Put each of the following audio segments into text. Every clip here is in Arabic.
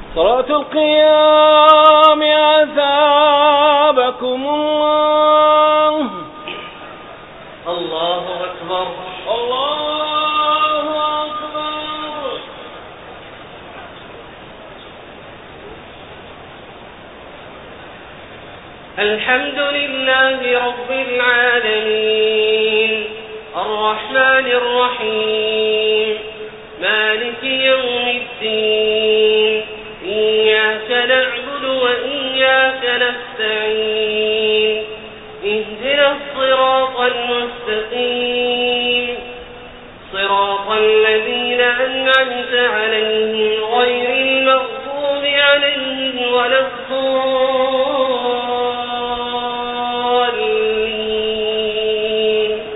صلاة القيام أثابكم الله. الله أكبر. الله أكبر. الحمد لله رب العالمين الرحمن الرحيم مالك يوم الدين إياك نعبد وإياك نستعين اهدنا الصراط المستقيم صراط الذين أنعمت عليهم غير المغضوب عليهم ولا الضالين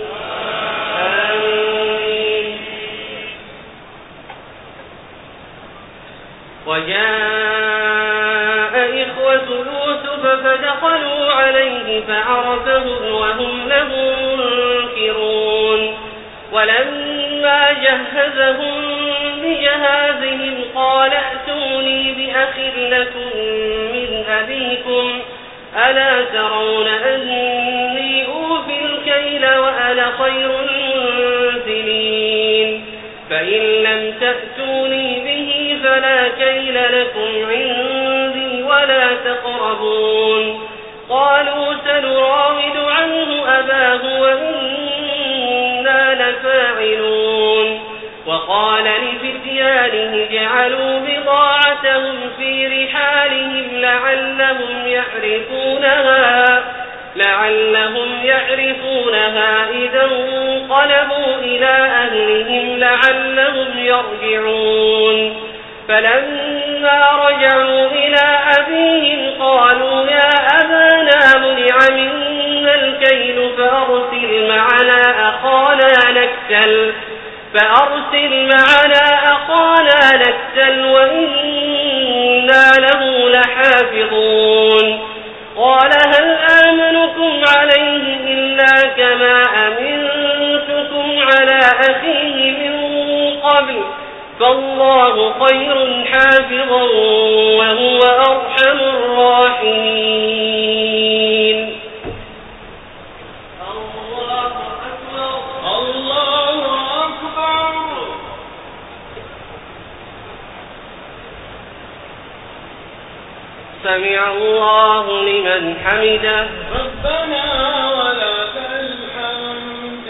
آمين. وجاء إخوة يوسف فدخلوا عليه فعرفهم وهم له منكرون ولما جهزهم بجهازهم قال ائتوني بأخ لكم من أبيكم ألا ترون أني أوفي الكيل وأنا خير المنزلين فإن لم تأتوني به فلا كيل لكم عندي ولا تقربون قالوا سنراود عنه أباه وإنا لفاعلون وقال لفتيانه جعلوا بضاعتهم في رحالهم لعلهم يعرفونها إذا انقلبوا إلى أهلهم لعلهم يرجعون فلما رجعوا إلى أبيهم قالوا يا أبانا منع منا الكيل فأرسل معنا أخانا نكتل وإنا له لحافظون قال هل آمنكم عليه إلا كما أمنتكم على أخيه من قبل فالله خير حافظا وهو أرحم الراحمين. الله أكبر. الله أكبر. سمع الله لمن حمده ربنا ولك الحمد.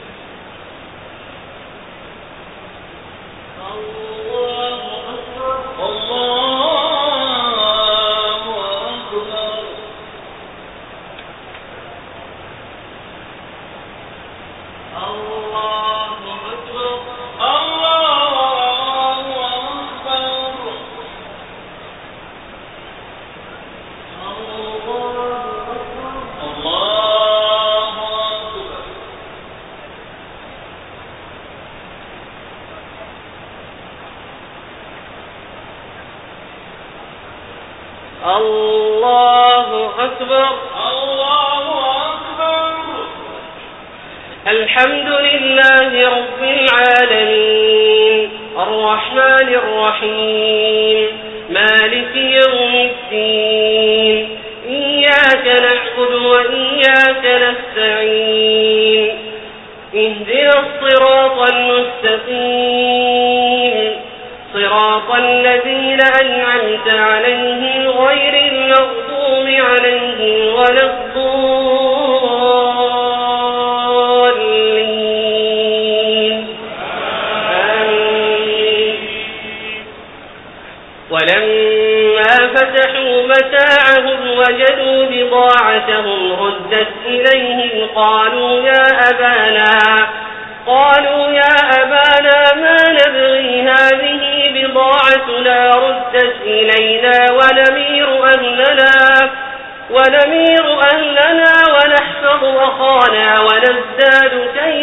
الله أكبر. الله أكبر. الله أكبر. الله أكبر. الله أكبر. الله أكبر. الحمد لله رب العالمين الرحمن الرحيم مالك يوم الدين إياك نعبد وإياك نستعين اهدنا الصراط المستقيم صراط الذين أنعمت عليهم غير المغضوب عليهم ولا الضالين آمين. ولما فتحوا متاعهم وجدوا بضاعتهم ردت إليهم قالوا يا أبانا ما نبغي هذه بضاعتنا ردت إلينا ونمير أهلنا ونحفظ أخانا ونزداد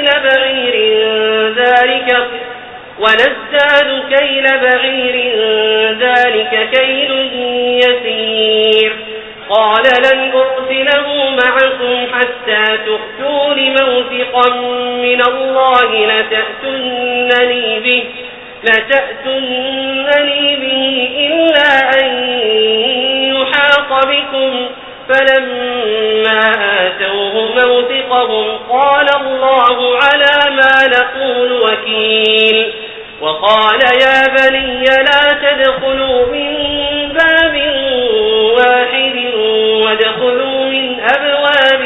كيل بعير ذلك كيل يسير قال لن أرسله معكم حتى تؤتون موثقا من الله لتأتونني به إلا أن يا بني لا تدخلوا من باب واحد وادخلوا من أبواب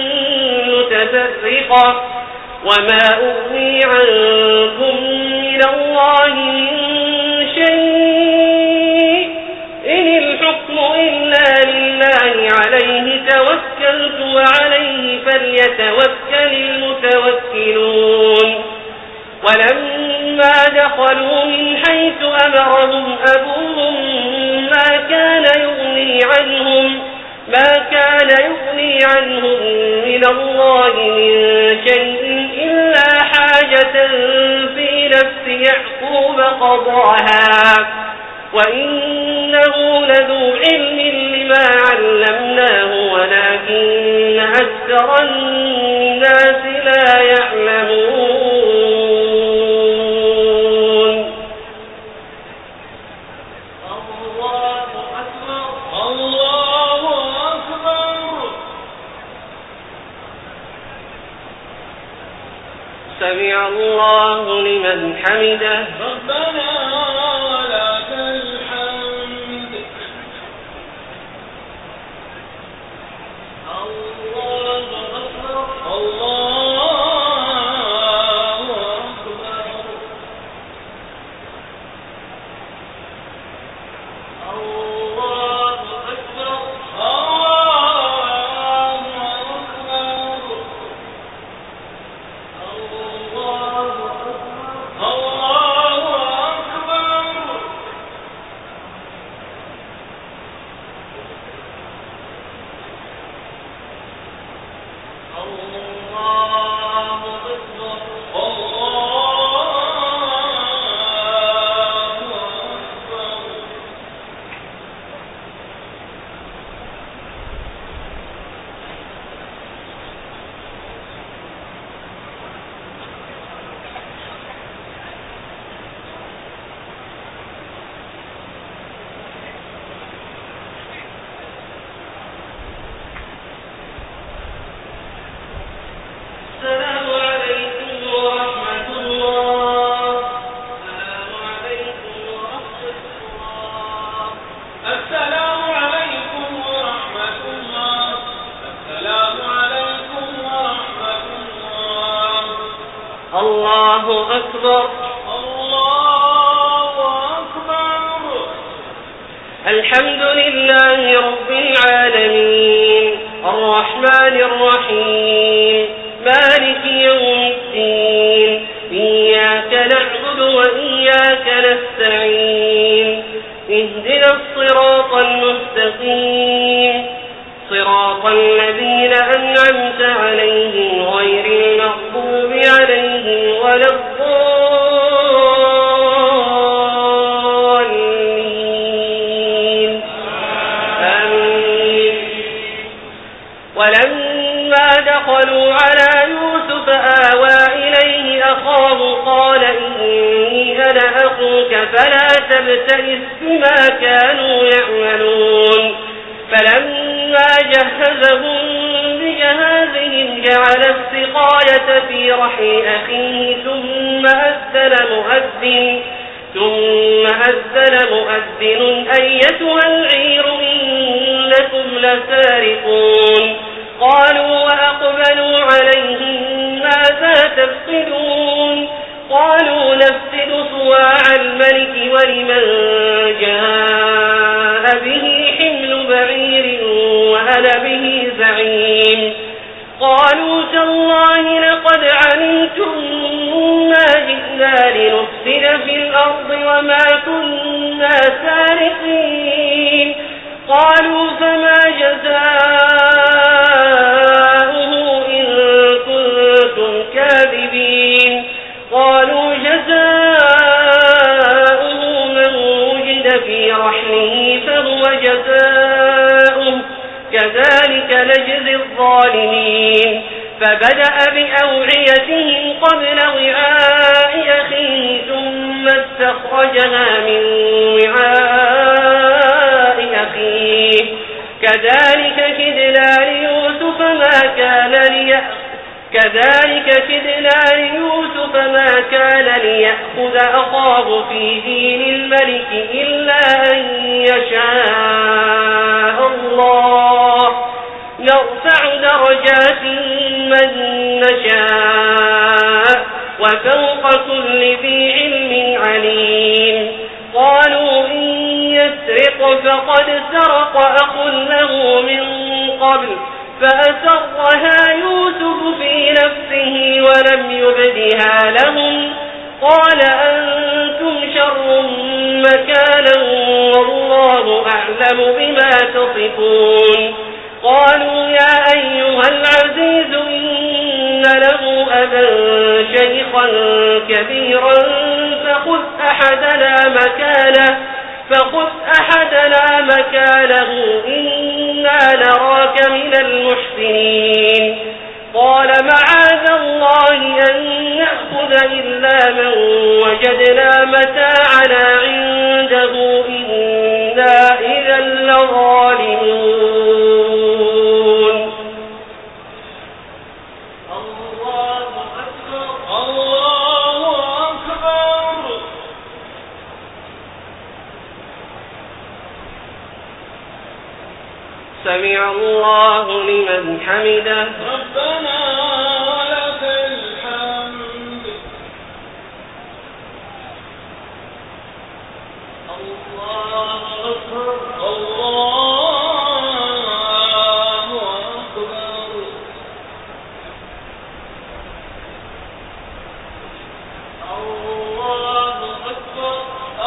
متفرقة وما أغني عنكم من الله من شيء إن الحكم إلا لله عليه توكلت وعليه فليتوكل المتوكلون ولما دخلوا من حيث أمرهم أبوهم ما كان يغني عنهم من الله من شيء إلا حاجة في نفس يعقوب قضاها وإنه لذو علم لما علمناه ولكن أكثر الناس لا يعلمون. الله أكبر الله أكبر. سمع الله لمن حمده. ربنا ولك الحمد. الله أكبر الله أكبر. الله أكبر الله أكبر. السلام عليكم ورحمة الله. السلام عليكم ورحمة الله. السلام عليكم ورحمة الله. السلام عليكم ورحمة الله. الله أكبر الله أكبر. الحمد لله رب العالمين الرحمن الرحيم مالك يوم الدين إياك نعبد وإياك نستعين اهدنا الصراط المستقيم صراط الذين أنعمت عليهم غير المغضوب عليهم ولا الضالين آمين. ولما دخلوا على يوسف آوى إليه أخاه قال إني أنا أخوك فلا تبتئس بما كانوا يعملون فلما جهزهم بجهازهم جعل السقاية في رحل أخيه ثم أذن مؤذن أيتها العير إنكم لسارقون قالوا وأقبلوا عليهم ماذا تفقدون قالوا نفقد صواع الملك ولمن جاء به حمل بعير وأنا به زعيم قالوا تالله لقد علمتم ما جئنا لنفسد في الأرض وما كنا سارقين قالوا فما جزاؤه إن كنتم كاذبين قالوا جزاؤه من وجد في رحله فهو جزاؤه كذلك نجزي الظالمين فبدأ بأوعيتهم قبل وعاء أخيه ثم استخرجها من وعاء أخيه كذلك كدنا ليوسف ما كان كذلك كدنا ليوسف ما كان ليأخذ أخاه في دين الملك إلا أن يشاء الله نرفع درجات من نشاء وفوق كل ذي علم عليم قالوا إن يسرق فقد سرق أخ له من قبل فأسرها يوسف في نفسه ولم يبدها لهم قال أنتم شر مكانا والله أعلم بما تصفون قالوا يا أيها العزيز إن له أبا شيخا كبيرا فخذ أحدنا مكانه إنا نراك من المحسنين قال معاذ الله أن نأخذ إلا من وجدنا متاعنا عنده إنا إذا لظالمون الله أكبر الله أكبر سمع الله لمن حمده ربنا ولك الحمد الله أكبر الله أكبر الله أكبر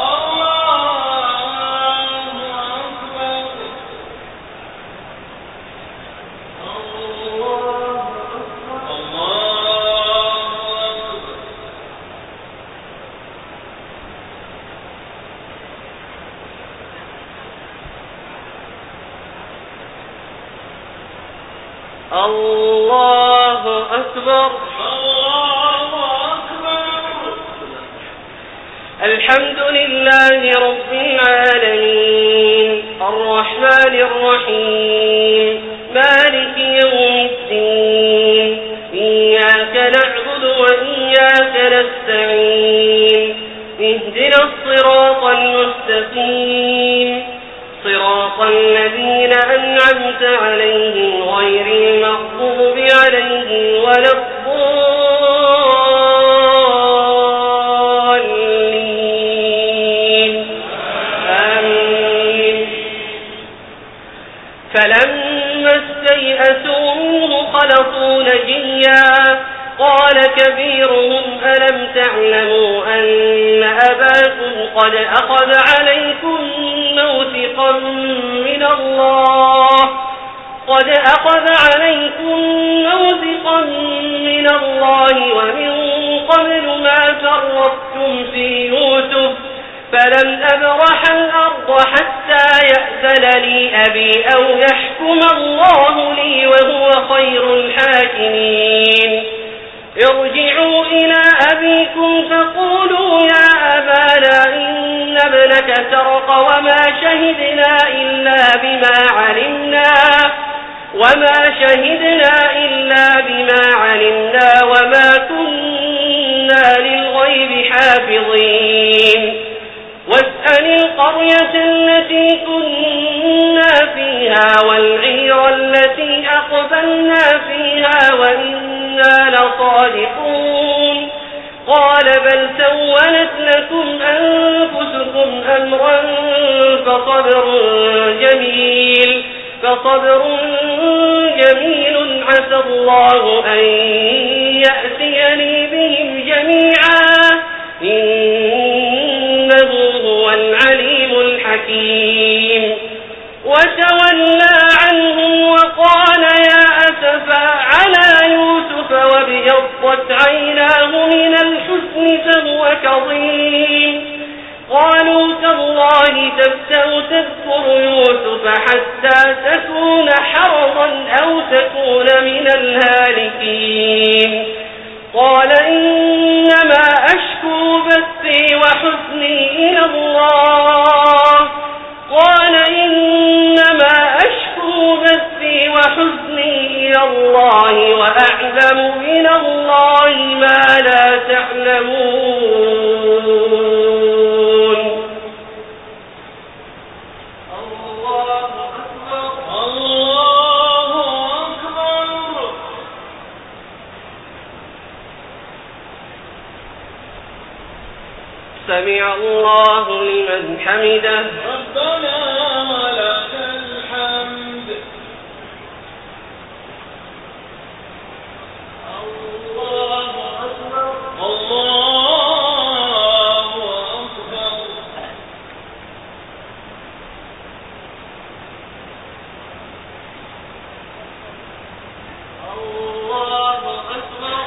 الله أكبر الله أكبر الحمد لله رب العالمين الرحمن الرحيم مالك يوم الدين إياك نعبد وإياك نستعين اهدنا الصراط المستقيم صراط الذين أنعمت عليهم غير المغضوب عليهم ولا الضالين آمين فلما استيئسوا منه خلصوا نجيا قال كبيرهم ألم تعلموا أن أباكم قد أخذ عليكم موثقا من الله ومن قبل ما فرطتم في يوسف فلن أبرح الأرض حتى يأذن لي أبي أو يحكم الله لي وهو خير الحاكمين ارجعوا إلى أبيكم فقولوا يا أبانا إن ابنك سرق وما شهدنا إلا بما علمنا وما كنا للغيب حافظين واسأل القرية التي كنا فيها والعير التي أقبلنا فيها وإنا لصادقون قال بل سولت لكم أنفسكم أمرا فصبر جميل عسى الله أن يأتيني بهم جميعا إنه هو العليم الحكيم وتولى عنهم وقال يا أسفا على يوسف وابيضت عيناه من الحزن فهو كظيم قالوا تالله تفتأ تذكر يوسف حتى تكون حرضا أو تكون من الهالكين قال إنما أشكو بثي وحزني إلى الله من الله وأعلم من الله ما لا تعلمون. الله أكبر الله أكبر. سمع الله لمن حمده. ربنا ولك الحمد. الله أكبر الله أكبر. الله أكبر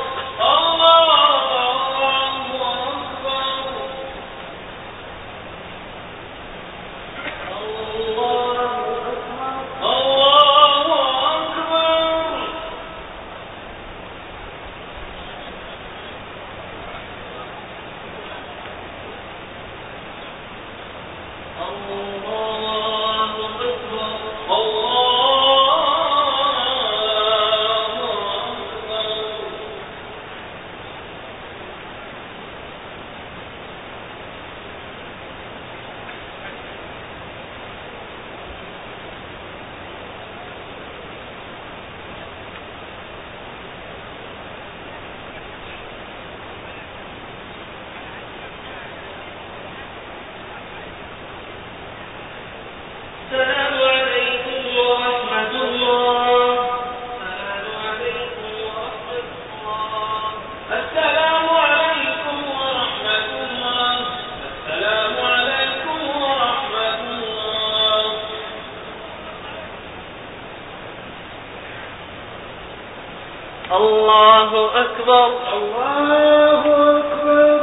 السلام عليكم ورحمة الله. السلام عليكم ورحمة الله. السلام عليكم ورحمة الله. الله أكبر الله أكبر.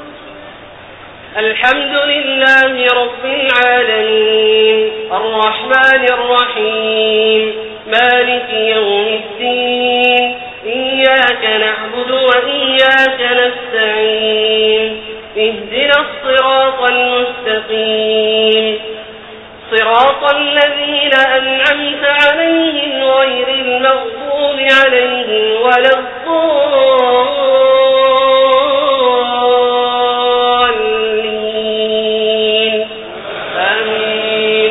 الحمد لله رب العالمين الرحمن الرحيم مالك يوم الدين إياك نعبد وإياك نستعين اهدنا الصراط المستقيم صراط الذين أنعمت عليهم غير المغضوب عليهم ولا الضالين. آمين.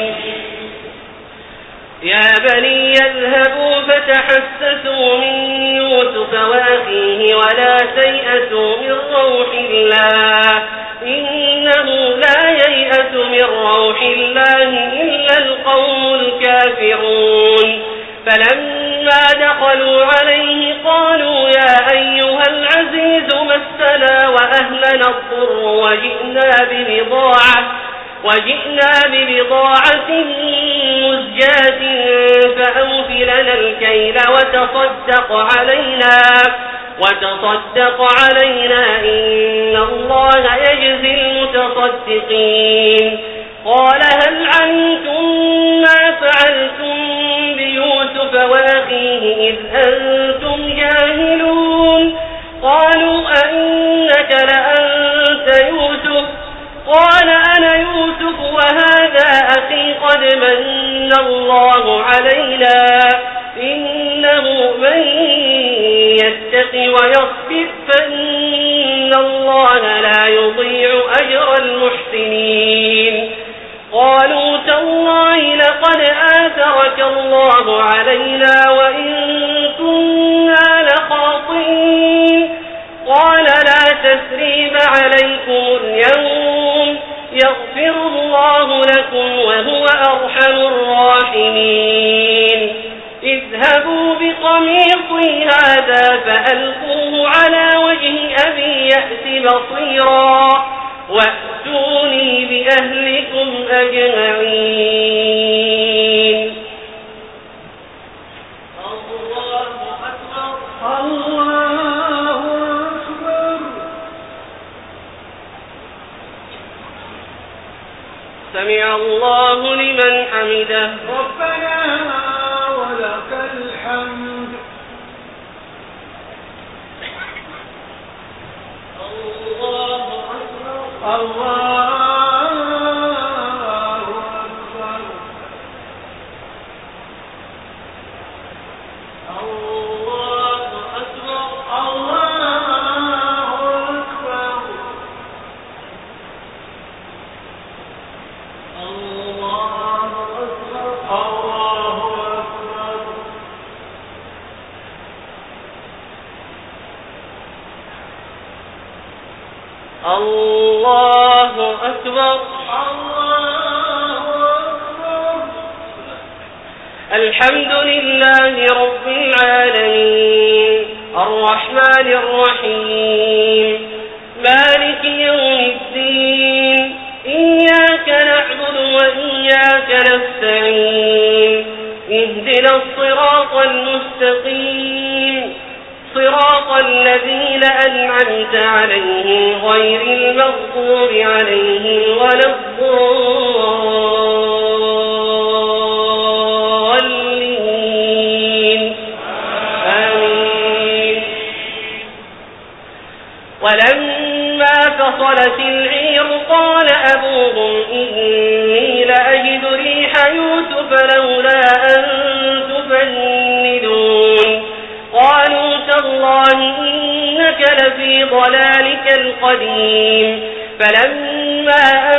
يا بني يذهبوا فتحسسوا من يوسف وأخيه ولا تيأسوا من روح الله إنه لا ييأس من روح الله إلا القوم الكافرون. فلما دخلوا عليه قالوا يا أيها العزيز مسنا وأهلنا الضر وجئنا ببضاعة مزجاة فأوف لنا الكيل وتصدق علينا إن الله يجزي المتصدقين. قال هل علمتم ما فعلتم بيوسف وأخيه إذ أنتم جاهلون؟ قالوا أئنك لأنت يوسف؟ قال أنا يوسف وهذا أخي قد من الله علينا إنه من يتق ويصبر فإن الله لا يضيع أجر المحسنين. قالوا تالله لقد آثرك الله علينا وإن كنا لخاطئين. قال لا تثريب عليكم اليوم يغفر الله لكم وهو أرحم الراحمين. اذهبوا بقميصي هذا فألقوه على وجه أبي يأت بصيرا وأتوني بأهلكم أجمعين. الله أكبر الله أكبر. سمع الله لمن حمده. ربنا ولك الحمد. الله أكبر الله أكبر. الله أكبر. الحمد لله رب العالمين الرحمن الرحيم مالك يوم الدين إياك نعبد وإياك نستعين اهدنا الصراط المستقيم صراط الذين أنعمت عليهم غير المغضوب عليهم ولا الضالين آمين. ولما فصلت العير قال أبوهم إني لأجد ريح يوسف لولا أن تفندون قالوا تالله إنك لفي ضلالك القديم. فلما أن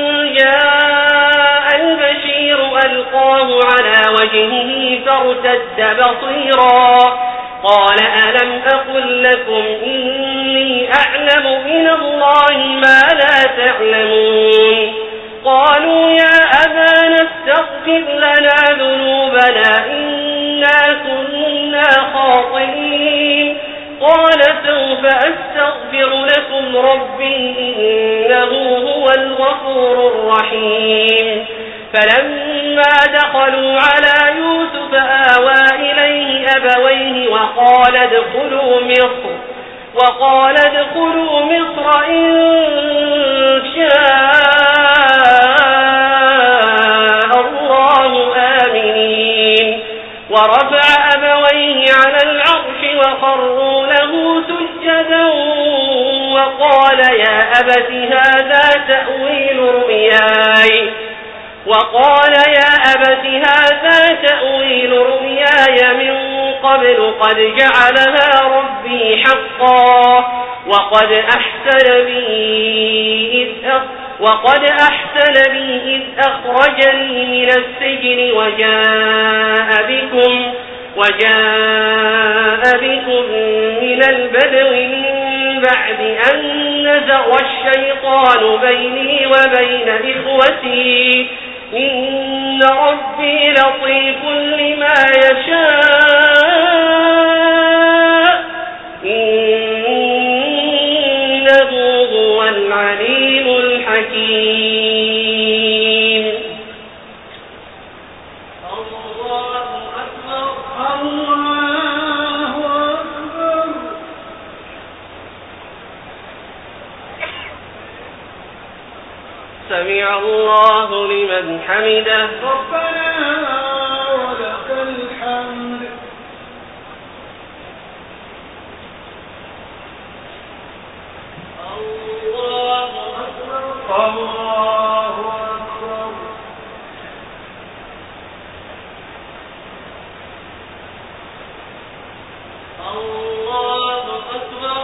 جاء البشير ألقاه على وجهه فارتد بصيرا قال ألم أقل لكم إني أعلم من الله ما لا تعلمون قالوا يا أبانا استغفر لنا ذنوبنا إنا كنا خاطئين قال سوف أستغفر لكم ربي إنه هو الغفور الرحيم. فلما دخلوا على يوسف آوى إليه أبويه وقال ادخلوا مصر إن شاء الله آمنين. ورفع أبويه على العرش وخروا له سجدا وقال يا أبت هذا تأويل رؤياي من قبل قد جعلها ربي حقا وقد أحسن بي إذ أخرجني من السجن وجاء بكم من البدو من بعد أن نزغ الشيطان بيني وبين إخوتي إن ربي لطيف لما يشاء إنه هو العليم الحكيم. الله أكبر. الله أكبر. سمع الله لمن حمده ربنا ولك الحمد. الله أكبر. الله أكبر. الله أكبر.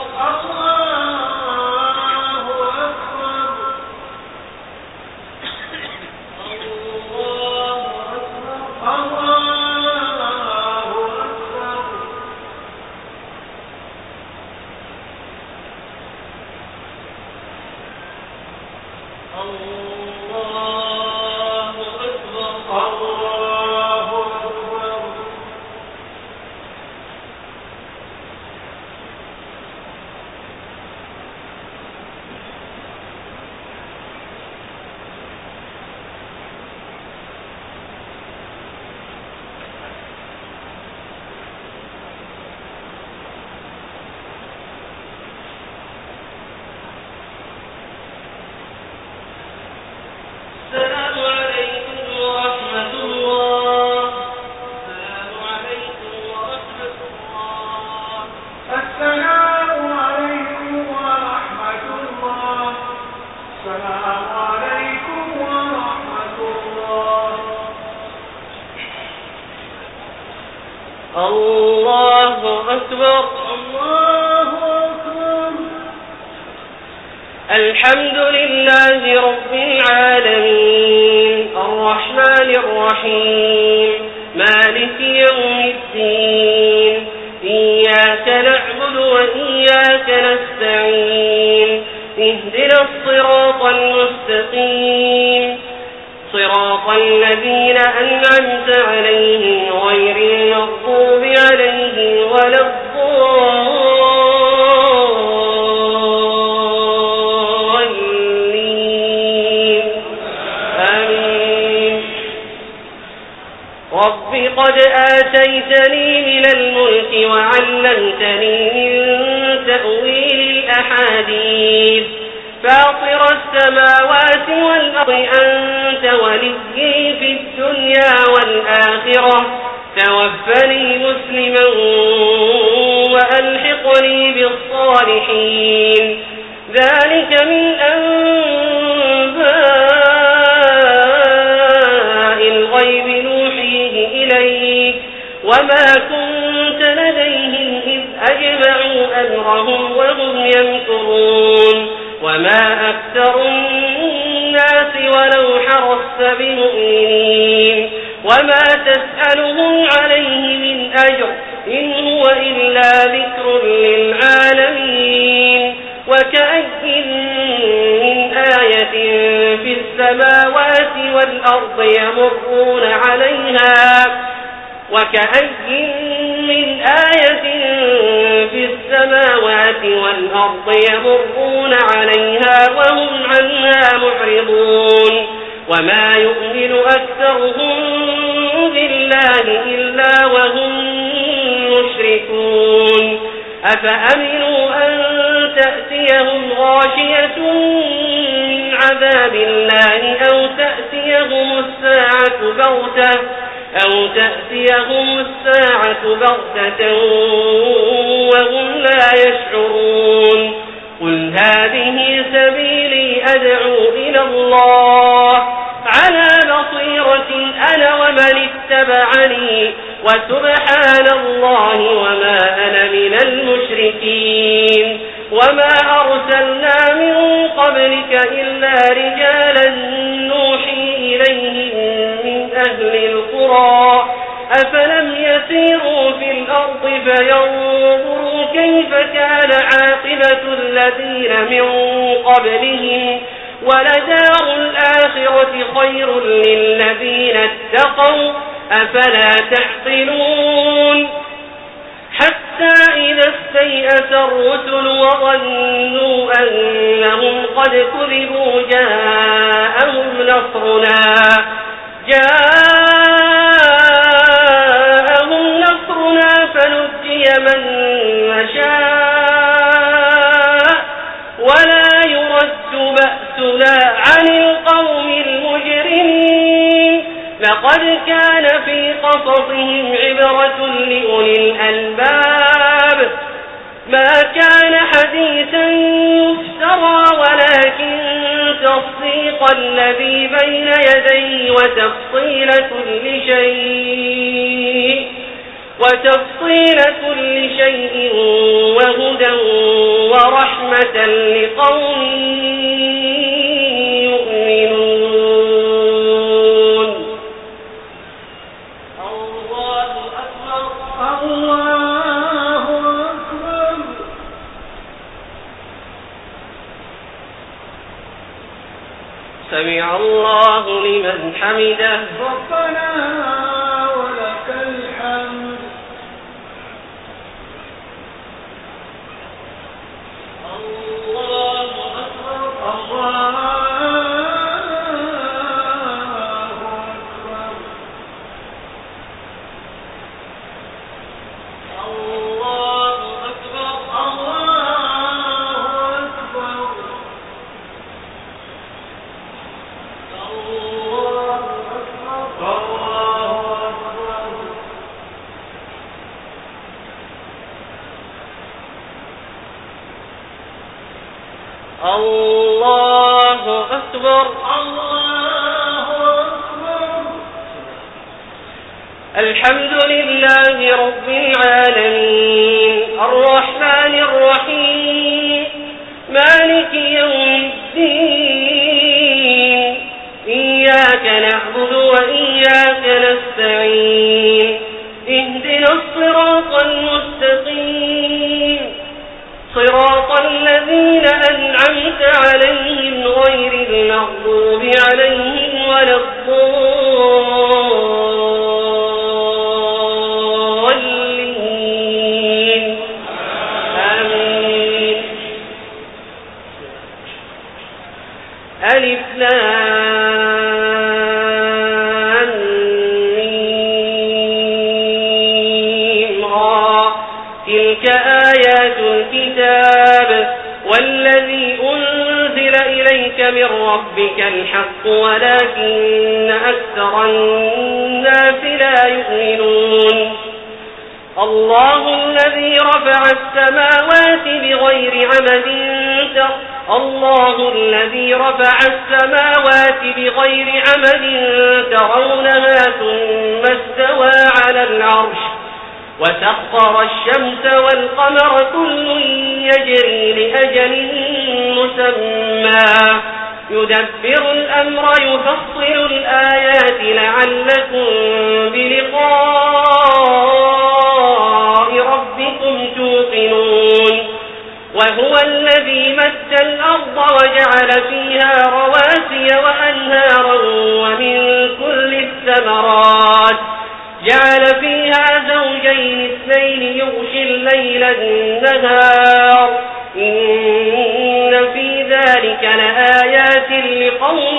الله أكبر. الله أكبر. الحمد لله رب العالمين الرحمن الرحيم مالك يوم الدين إياك نعبد وإياك نستعين المستقيم صراط الذين أنعمت عليهم غير المغضوب عليهم ولا الضالين آمين. رب قد آتيتني من الملك وعلمتني من تأويل الأحاديث فاطر السماوات والأرض أنت وليي في الدنيا والآخرة توفني مسلما وألحقني بالصالحين ذلك من أنباء الغيب نوحيه إليك وما كنت لديهم إذ أجمعوا أمرهم وهم يمكرون وما أكثر الناس ولو حرصت بمؤمنين وما تسألهم عليه من أجر إن هو إلا ذكر للعالمين وكأي من آية في السماوات والأرض يمرون عليها وكأي من آية في السماوات والأرض يمرون عليها وهم عنها معرضون وما يؤمن أكثرهم بالله إلا وهم مشركون أفأمنوا أن تأتيهم غاشية من عذاب الله أو تأتيهم الساعة بغتة وهم لا يشعرون قل هذه سبيلي أدعو إلى الله على بصيرة أنا ومن اتبعني وسبحان الله وما أنا من المشركين وما أرسلنا من قبلك إلا رجالا نوحي إليهم من أهل القرى أفلم يسيروا في الأرض فينظروا كيف كان عاقبة الذين من قبلهم ولدار الآخرة خير للذين اتقوا أفلا تعقلون حتى إذا استيأس الرسل وظنوا أنهم قد كذبوا جاءهم نصرنا فنجي من نشاء ولا يرد بأسنا عن القوم المجرمين لقد كان في قصصهم عبرة لأولي الألباب ما كان حديثا يفترى ولكن تصديق الذي بين يديه وتفصيل كل شيء وهدى ورحمة لقوم يؤمنون. الله أكبر الله أكبر. سمع الله لمن حمده ربنا ولك الحمد. الله أكبر الله أكبر. الله أكبر الله أكبر. الله أكبر الله أكبر. الحمد لله رب العالمين الرحمن الرحيم مالك يوم الدين إياك نعبد وإياك نستعين اهدنا الصراط المستقيم صراط الذين أنعمت عليهم غير المغضوب عليهم ولا الضالين آمين. ألف لام ميم را تلك آيات الكتاب والذي أنزل إليك من ربك الحق ولكن أكثر الناس لا يؤمنون. الله الذي رفع السماوات بغير عمد ترونها ثم استوى على العرش وسخر الشمس والقمر كل يجري لأجل مسمى يدبر الأمر يفصل الآيات لعلكم بلقاء ربكم توقنون. وهو الذي مد الأرض وجعل فيها رواسي وأنهارا ومن كل الثمرات جعل فيها زوجين اثنين يغشي الليل النهار إن في ذلك لآيات لقوم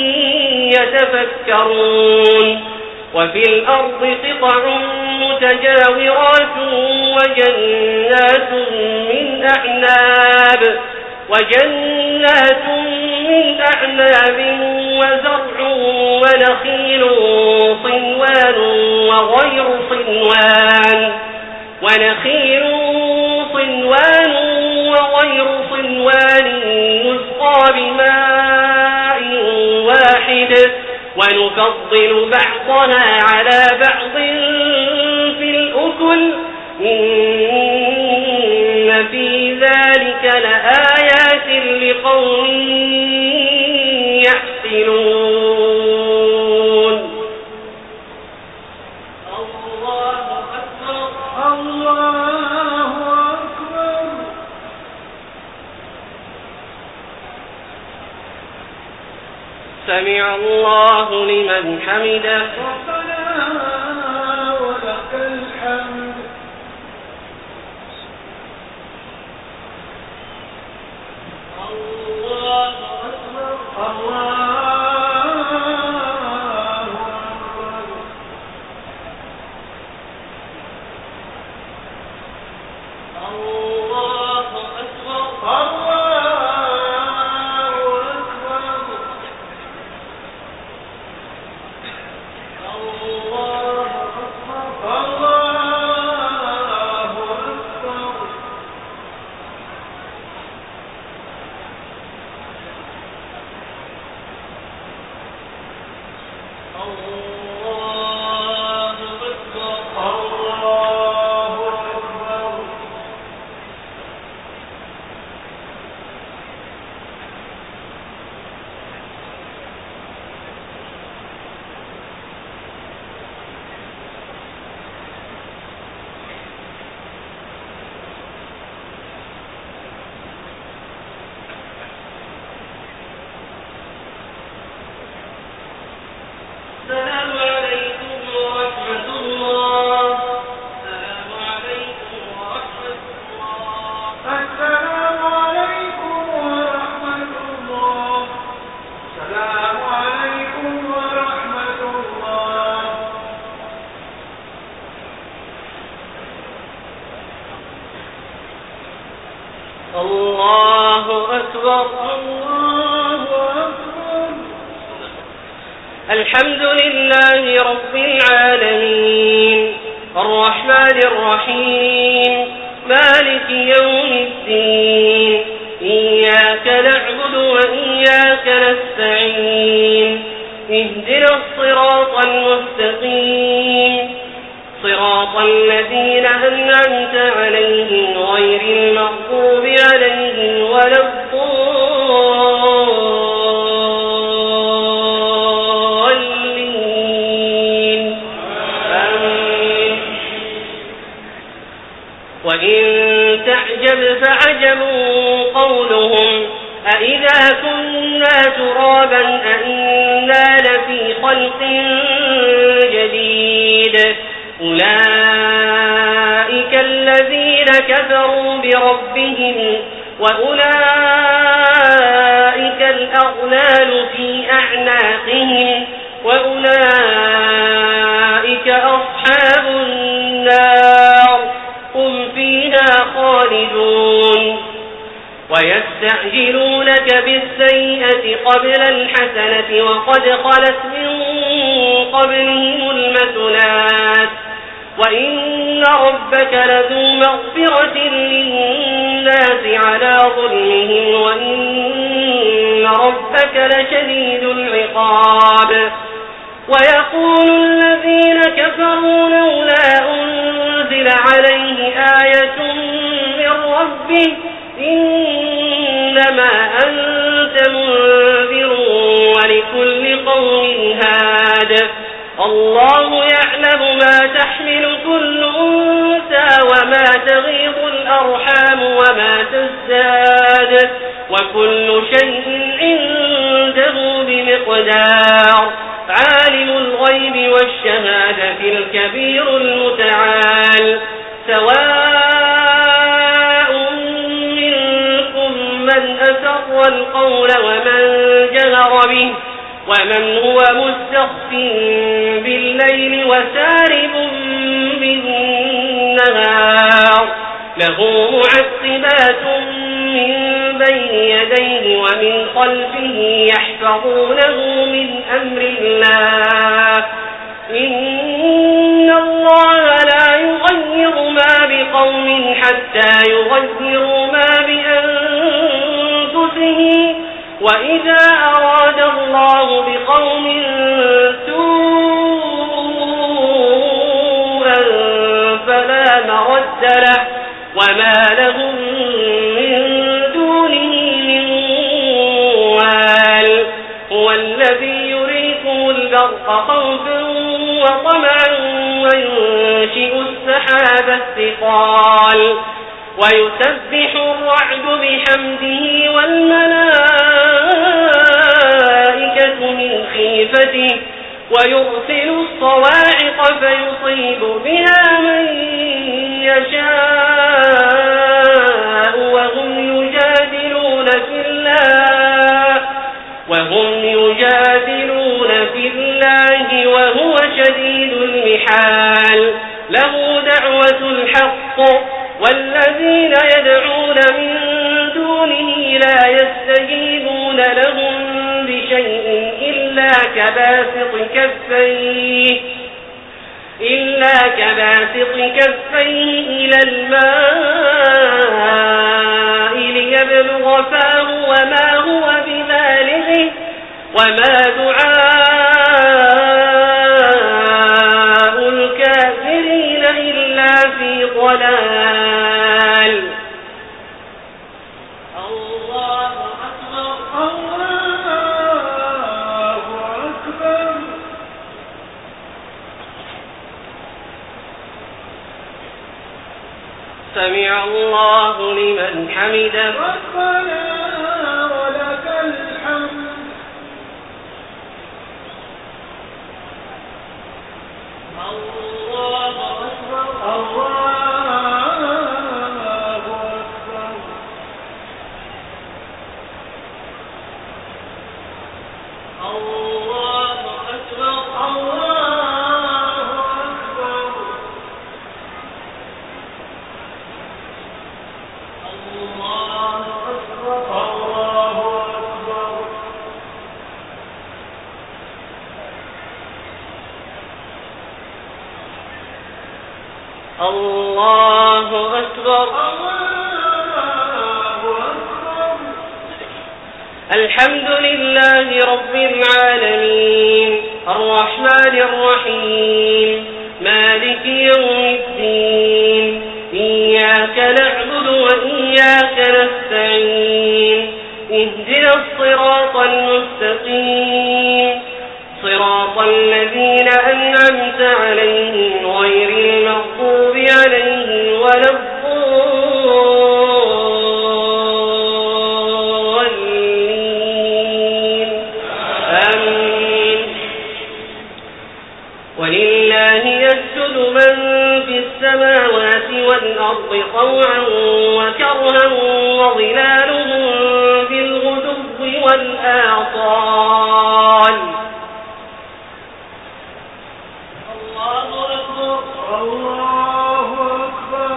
يتفكرون. وفي الأرض قطع متجاورات وجنات من أعناب وزرع ونخيل صنوان وغير صنوان يسقى بماء واحد ونفضل بعضها على بعض في الأكل إن في ذلك لآيات لقوم يعقلون. الله أكبر الله أكبر. سمع الله لمن حمده ربنا ولك الحمد. الله أكبر الله أكبر. الله أكبر السلام عليكم ورحمة الله. السلام عليكم ورحمة الله. السلام عليكم ورحمة الله. السلام عليكم ورحمة الله. الله أكبر الله أكبر. الحمد لله رب العالمين الرحمن الرحيم مالك يوم الدين إياك نعبد وإياك نستعين اهدنا الصراط المستقيم صراط الذين أنعمت عليهم غير المغضوب عليهم ولا الضالين آمين. وإن تعجب عجب فعجب قولهم أإذا كنا ترابا أإنا لفي خلق جديد أولئك الذين كفروا بربهم وأولئك الأغلال في أعناقهم وأولئك أصحاب النار هم فيها خالدون ويستعجلونك بالسيئة قبل الحسنة وقد خلت من قبلهم المثلات وإن ربك لذو مغفرة للناس على ظلمهم وإن ربك لشديد العقاب ويقول الذين كفروا لولا أنزل عليه آية من ربه إنما أنت منذر ولكل قوم هاد الله يعلم ما تحمل كل أنثى وما تغيض الأرحام وما تزداد وكل شيء عنده بمقدار عالم الغيب والشهادة الكبير المتعال سواء منكم من أسر القول ومن جهر به ومن هو مستخف بالليل وسارب بالنهار له معقبات من بين يديه ومن خلفه يحفظونه من أمر الله إن الله لا يغير ما بقوم حتى يغيروا ما بأنفسهم وإذا أراد الله بقوم سوءا فلا مرد له وما لهم من دونه من وال هو الذي يريكم البرق خوفا وطمعا وينشئ السحاب الثقال ويسبح الرعد بحمده والملائكة من خيفته ويرسل الصواعق فيصيب بها من يشاء وهم يجادلون في الله وهو شديد المحال له دعوة الحق والذين يدعون من دونه لا يستجيبون لهم بشيء إلا كباسط كفيه إلى الماء ليبلغ فاه وما هو ببالغه وما دعاء الكافرين إلا في ضلال الله أكبر الله أكبر سمع الله لمن حمده ربنا ولك الحمد الله أكبر الله أكبر الله أكبر الله أكبر الله أكبر الله أكبر الله أكبر الحمد لله رب العالمين الرحمن الرحيم مالك يوم الدين إياك نعبد وإياك نستعين اهدنا الصراط المستقيم صراط الذين أنعمت عليهم غير المغضوب عليهم ولا الضالين ولله يسجد من في السماوات والأرض طوعا وكرها وظلالهم بالغدو والآصال. الله أكبر الله أكبر.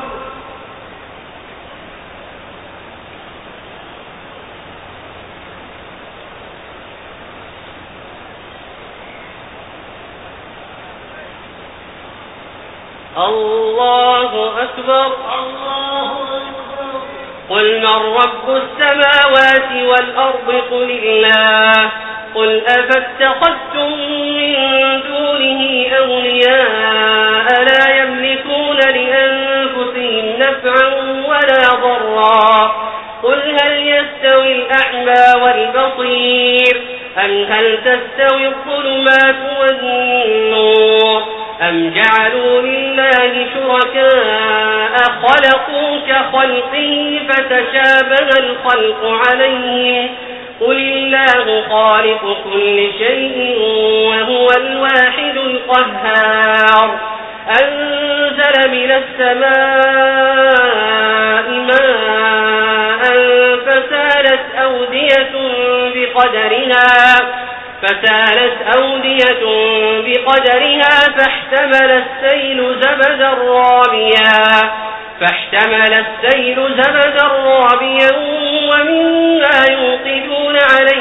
الله أكبر الله أكبر. قل من رب السماوات والأرض قل الله قل أفاتخذتم من دونه أولياء لا يملكون لأنفسهم نفعا ولا ضرا قل هل يستوي الأعمى والبصير أم هل تستوي الظلمات والنور أم جعلوا لله شركاء خلقوا كخلقه فتشابه الخلق عليهم قل الله خالق كل شيء وهو الواحد القهار أنزل من السماء ماء فسالت أودية بقدرها فاحتمل السيل زبدا رابيا ومما يوقدون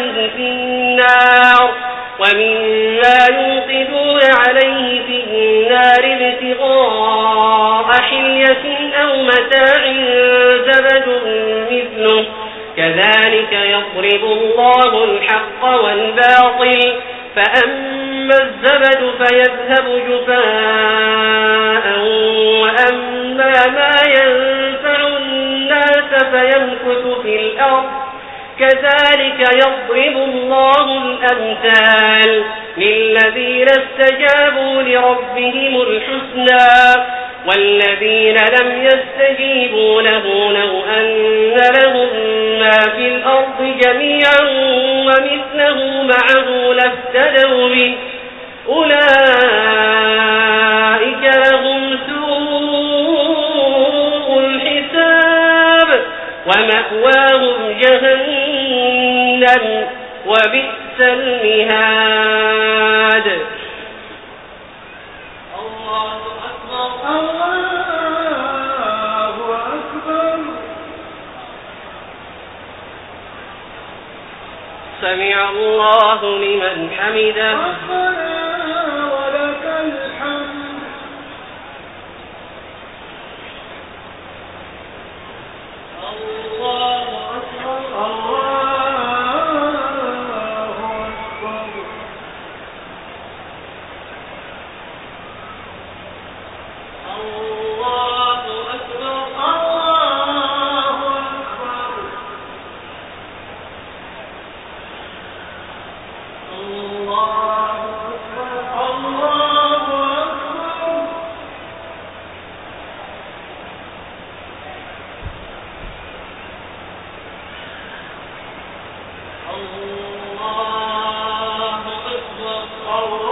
عليه في النار ابتغاء حلية أو متاع زبد مثله كذلك يضرب الله الحق والباطل فأما الزبد فيذهب جفاء وأما ما ينفع الناس فيمكث في الأرض كذلك يضرب الله الأمثال للذين استجابوا لربهم الحسنى والذين لم يستجيبوا له لو أن لهم ما في الأرض جميعا ومثله معه لافتدوا به أولئك لهم سوء الحساب ومأواهم جهنم وبئس المهاد. الله أكبر الله أكبر. سمع الله لمن حمده ربنا ولك الحمد. الله أكبر الله أكبر. الله أكبر الله أكبر. الله أكبر الله أكبر. الله أكبر الله